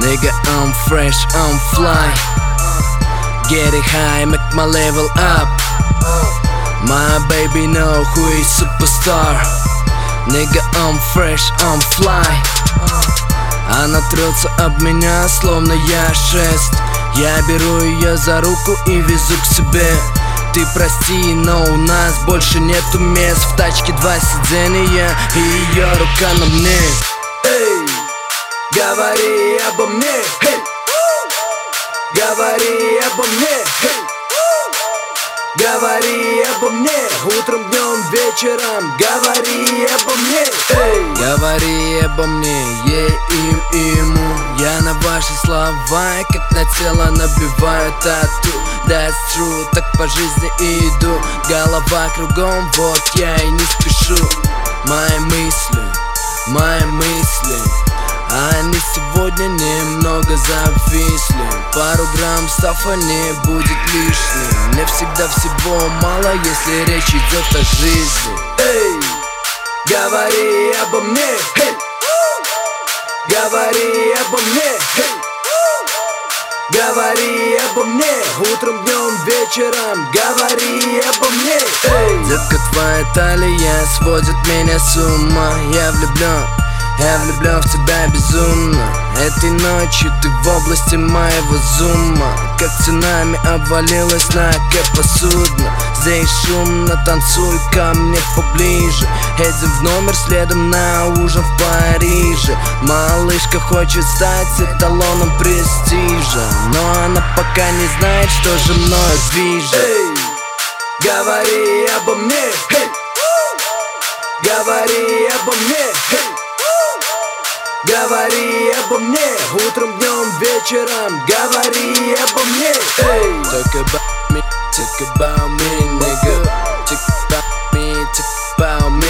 Nigga, I'm fresh, I'm fly. Getting high, make my level up. My baby know who is superstar. Nigga, I'm fresh, I'm fly. Она трется об меня, словно я шест. Я беру ее за руку и везу к себе. Ты прости, но у нас больше нету мест. В тачке 2 сиденья и ее рука на мне. Эй, говори обо мне, hey. Говори обо мне, hey. Говори обо мне, утром, днем, вечером. Говори обо мне, эй. Говори обо мне, ей, им и ему. Я на ваши слова, как на тело набиваю тату. That's true, так по жизни и иду. Голова кругом, вот я и не спешу. Мои мысли, они сегодня немного зависли. Пару грамм сафа не будет лишним. Мне всегда всего мало, если речь идет о жизни. Эй, говори обо мне, hey. Говори обо мне, hey. Говори обо мне, утром, днем, вечером. Говори обо мне, эй. Детка, твоя талия сводит меня с ума. Я влюблен в тебя безумно. Этой ночью ты в области моего зума. Как цунами обвалилась на кэпа судно. Здесь шумно, танцуй ко мне поближе. Едем в номер, следом на ужин в Париже. Малышка хочет стать эталоном престижа, но она пока не знает, что же мною движет. Эй, говори обо мне, hey. Говори обо мне, hey. Говори обо мне, утром, днем, вечером. Говори обо мне, эй. Talk about me, nigga. Talk about me,